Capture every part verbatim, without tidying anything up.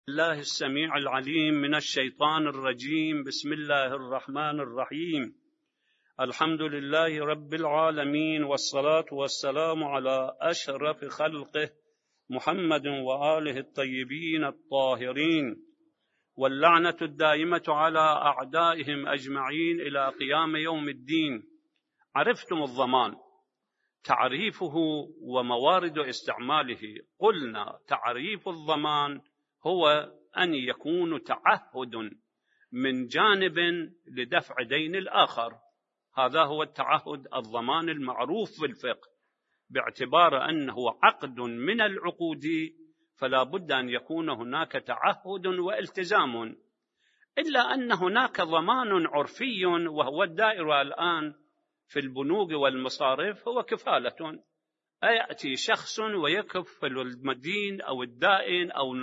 الله السميع العليم من الشيطان الرجيم. بسم الله الرحمن الرحيم. الحمد لله رب العالمين، والصلاة والسلام على أشرف خلقه محمد وآله الطيبين الطاهرين، واللعنة الدائمة على أعدائهم أجمعين إلى قيام يوم الدين. عرفتم الضمان، تعريفه وموارد استعماله. قلنا تعريف الضمان هو أن يكون تعهد من جانب لدفع دين الآخر. هذا هو التعهد الضمان المعروف في الفقه، باعتبار أنه عقد من العقود فلا بد أن يكون هناك تعهد والتزام. إلا أن هناك ضمان عرفي وهو الدائر الآن في البنوك والمصارف، هو كفالة. يأتي شخص ويكفل المدين أو الدائن أو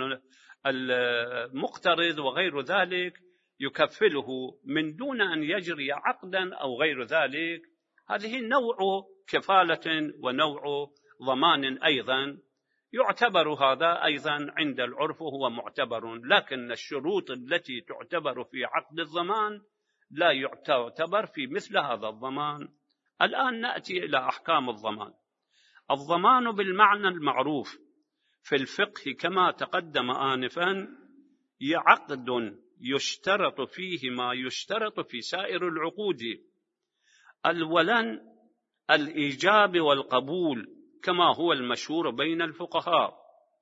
المقترض وغير ذلك، يكفله من دون أن يجري عقدا أو غير ذلك. هذه نوع كفالة ونوع ضمان أيضا، يعتبر هذا أيضا عند العرف هو معتبر، لكن الشروط التي تعتبر في عقد الضمان لا تعتبر في مثل هذا الضمان. الآن نأتي إلى أحكام الضمان. الضمان بالمعنى المعروف في الفقه كما تقدم آنفا عقد يشترط فيه ما يشترط في سائر العقود، أولا الإيجاب والقبول كما هو المشهور بين الفقهاء،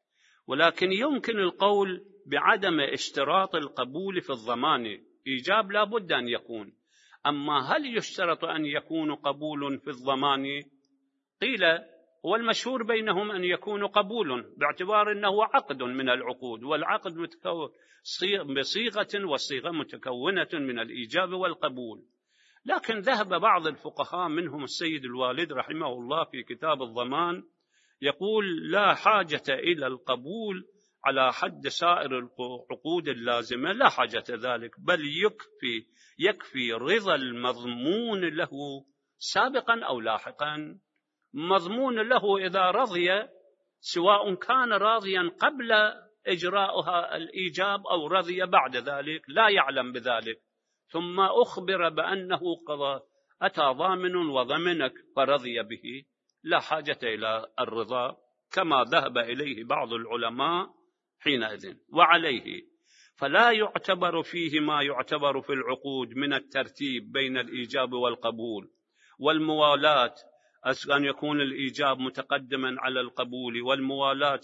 ولكن يمكن القول بعدم اشتراط القبول في الضمان. إيجاب لا بد أن يكون، أما هل يشترط أن يكون قبول في الضمان؟ قيل هو المشهور بينهم أن يكون قبول، باعتبار أنه عقد من العقود، والعقد متكون بصيغة، والصيغة متكونة من الإيجاب والقبول. لكن ذهب بعض الفقهاء منهم السيد الوالد رحمه الله في كتاب الضمان يقول لا حاجة إلى القبول على حد سائر العقود اللازمة، لا حاجة ذلك، بل يكفي يكفي رضا المضمون له سابقا أو لاحقا. مضمون له إذا رضي، سواء كان راضيا قبل إجراءها الإيجاب أو رضي بعد ذلك، لا يعلم بذلك، ثم أخبر بأنه قضى أتى ضامن وضمنك فرضي به، لا حاجة إلى الرضا كما ذهب إليه بعض العلماء حينئذ. وعليه فلا يعتبر فيه ما يعتبر في العقود من الترتيب بين الإيجاب والقبول والموالاة، أن يكون الإيجاب متقدما على القبول والموالاة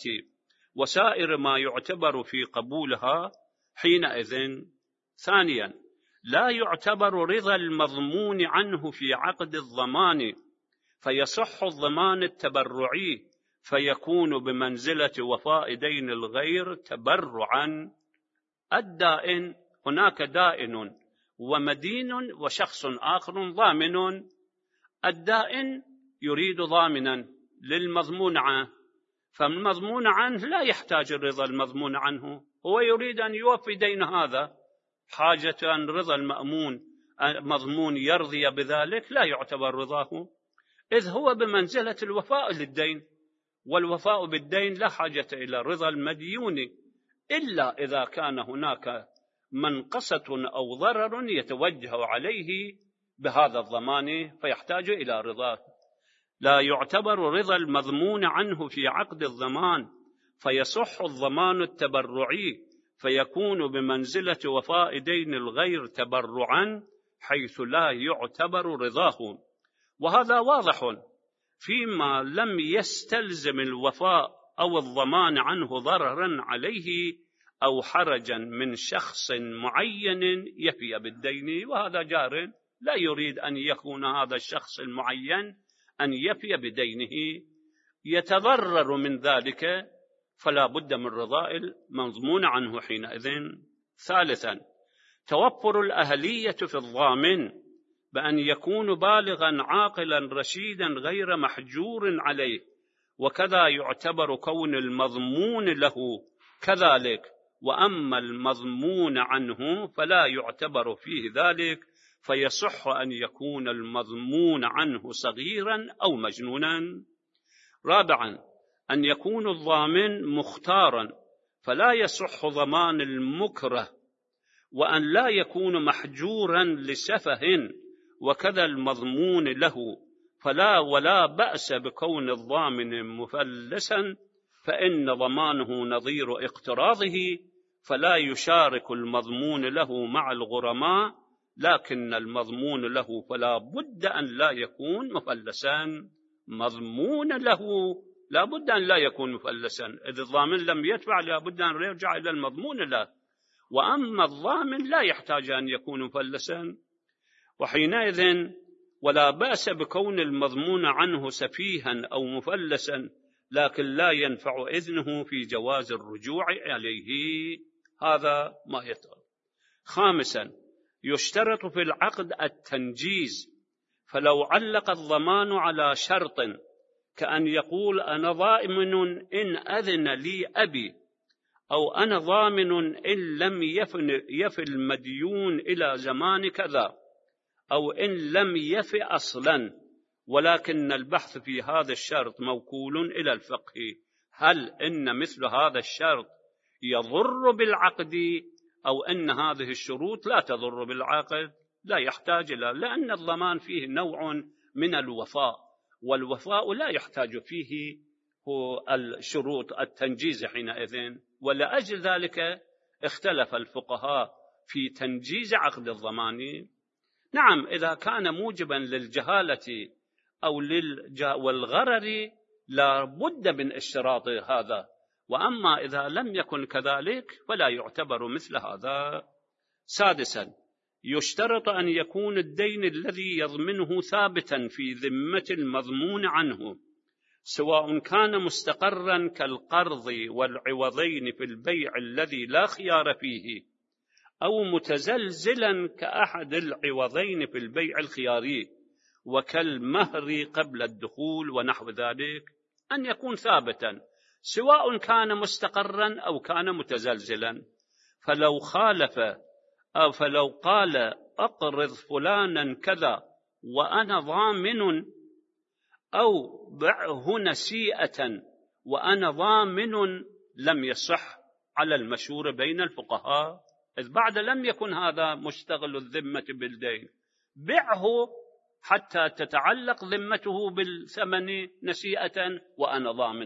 وسائر ما يعتبر في قبولها حينئذ. ثانيا لا يعتبر رضا المضمون عنه في عقد الضمان، فيصح الضمان التبرعي فيكون بمنزلة وفاء دين الغير تبرعا. الدائن، هناك دائن ومدين وشخص آخر ضامن. الدائن يريد ضامنا للمضمون عنه، فالمضمون عنه لا يحتاج الرضا المضمون عنه، هو يريد أن يوفي دين هذا. حاجة أن رضا المأمون مضمون يرضي بذلك لا يعتبر رضاه، إذ هو بمنزلة الوفاء للدين، والوفاء بالدين لا حاجة إلى رضا المديون، إلا إذا كان هناك منقصة أو ضرر يتوجه عليه بهذا الضمان فيحتاج إلى رضاه. لا يعتبر رضا المضمون عنه في عقد الضمان، فيصح الضمان التبرعي فيكون بمنزلة وفاء دين الغير تبرعا، حيث لا يعتبر رضاه. وهذا واضح فيما لم يستلزم الوفاء أو الضمان عنه ضررا عليه أو حرجا من شخص معين يفي بالدين، وهذا جار، لا يريد أن يكون هذا الشخص المعين أن يفي بدينه، يتضرر من ذلك، فلا بد من رضاء المضمون عنه حينئذ. ثالثا توفر الأهلية في الضامن، بأن يكون بالغا عاقلا رشيدا غير محجور عليه، وكذا يعتبر كون المضمون له كذلك، وأما المضمون عنه فلا يعتبر فيه ذلك، فيصح أن يكون المضمون عنه صغيرا أو مجنونا. رابعا أن يكون الضامن مختارا، فلا يصح ضمان المكره، وأن لا يكون محجورا لسفه، وكذا المضمون له، فلا ولا بأس بكون الضامن مفلسا، فإن ضمانه نظير اقتراضه، فلا يشارك المضمون له مع الغرماء، لكن المضمون له فلا بد أن لا يكون مفلسا. مضمون له لا بد أن لا يكون مفلسا، إذا الضامن لم يدفع لا بد أن يرجع إلى المضمون له، وأما الضامن لا يحتاج أن يكون مفلسا. وحينئذ ولا بأس بكون المضمون عنه سفيها أو مفلسا، لكن لا ينفع إذنه في جواز الرجوع عليه. هذا ما يطلب. خامسا، يشترط في العقد التنجيز، فلو علق الضمان على شرط كأن يقول أنا ضامن إن أذن لي أبي، أو أنا ضامن إن لم يف المديون إلى زمان كذا، أو إن لم يف أصلا، ولكن البحث في هذا الشرط موكول إلى الفقه، هل إن مثل هذا الشرط يضر بالعقد أو إن هذه الشروط لا تضر بالعقد؟ لا يحتاج إلى، لأن الضمان فيه نوع من الوفاء، والوفاء لا يحتاج فيه هو الشروط التنجيز حينئذ. ولأجل ذلك اختلف الفقهاء في تنجيز عقد الضمان. نعم، إذا كان موجبا للجهالة أو والغرر لا بد من اشتراط هذا، وأما إذا لم يكن كذلك فلا يعتبر مثل هذا. سادسا، يشترط أن يكون الدين الذي يضمنه ثابتا في ذمة المضمون عنه، سواء كان مستقرا كالقرض والعوضين في البيع الذي لا خيار فيه، أو متزلزلا كأحد العوضين في البيع الخياري، وكالمهر قبل الدخول ونحو ذلك، أن يكون ثابتا سواء كان مستقرا أو كان متزلزلا. فلو خالف أو فلو قال أقرض فلانا كذا وأنا ضامن، أو بعه نسيئة وأنا ضامن، لم يصح على المشهور بين الفقهاء، إذ بعد لم يكن هذا مشتغل الذمة بالدين، بعه حتى تتعلق ذمته بالثمن نسيئة وأنا ضامن،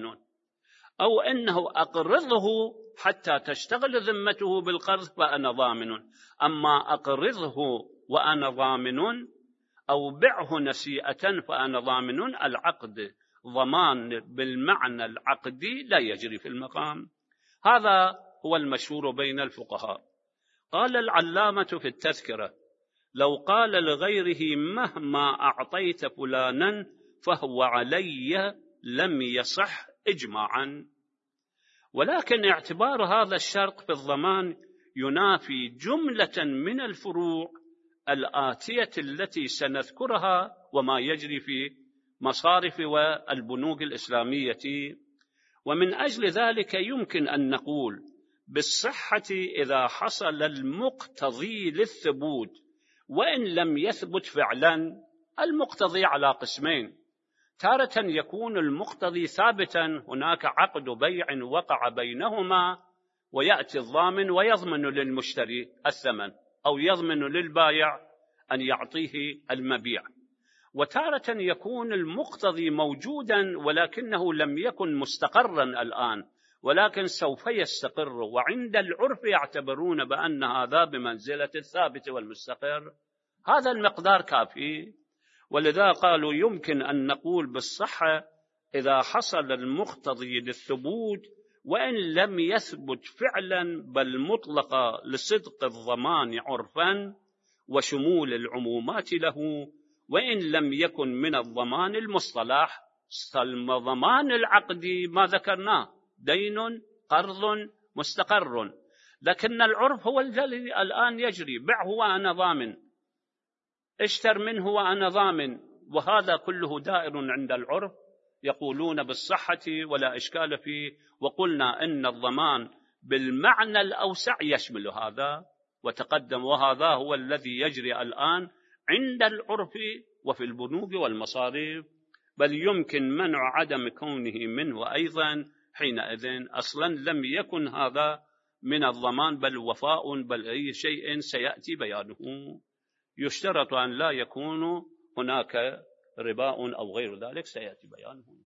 أو أنه أقرضه حتى تشتغل ذمته بالقرض وأنا ضامن. أما أقرضه وأنا ضامن أو بعه نسيئة فأنا ضامن، العقد ضمان بالمعنى العقدي لا يجري في المقام. هذا هو المشهور بين الفقهاء. قال العلامة في التذكرة: لو قال لغيره مهما أعطيت فلانا فهو علي لم يصح إجماعا، ولكن اعتبار هذا الشرط في الضمان ينافي جملة من الفروع الآتية التي سنذكرها وما يجري في مصارف والبنوك الإسلامية. ومن أجل ذلك يمكن أن نقول بالصحة إذا حصل المقتضي للثبوت وإن لم يثبت فعلا. المقتضي على قسمين: تارة يكون المقتضي ثابتا، هناك عقد بيع وقع بينهما ويأتي الضامن ويضمن للمشتري الثمن، أو يضمن للبائع أن يعطيه المبيع. وتارة يكون المقتضي موجودا ولكنه لم يكن مستقرا الآن، ولكن سوف يستقر، وعند العرف يعتبرون بأن هذا بمنزلة الثابت والمستقر. هذا المقدار كافي، ولذا قالوا يمكن أن نقول بالصحة إذا حصل المقتضي للثبوت وإن لم يثبت فعلا، بل مطلق لصدق الضمان عرفا وشمول العمومات له، وإن لم يكن من الضمان المصطلح. الضمان العقدي ما ذكرناه دين قرض مستقر، لكن العرف هو الذي الآن يجري: بعه وأنا ضامن، اشتر منه وأنا ضامن، وهذا كله دائر عند العرف، يقولون بالصحة ولا إشكال فيه. وقلنا إن الضمان بالمعنى الأوسع يشمل هذا وتقدم، وهذا هو الذي يجري الآن عند العرف وفي البنوك والمصارف، بل يمكن منع عدم كونه منه أيضا حينئذ أصلا لم يكن هذا من الضمان بل وفاء، بل أي شيء سيأتي بيانه. يشترط أن لا يكون هناك رباء أو غير ذلك، سيأتي بيانه.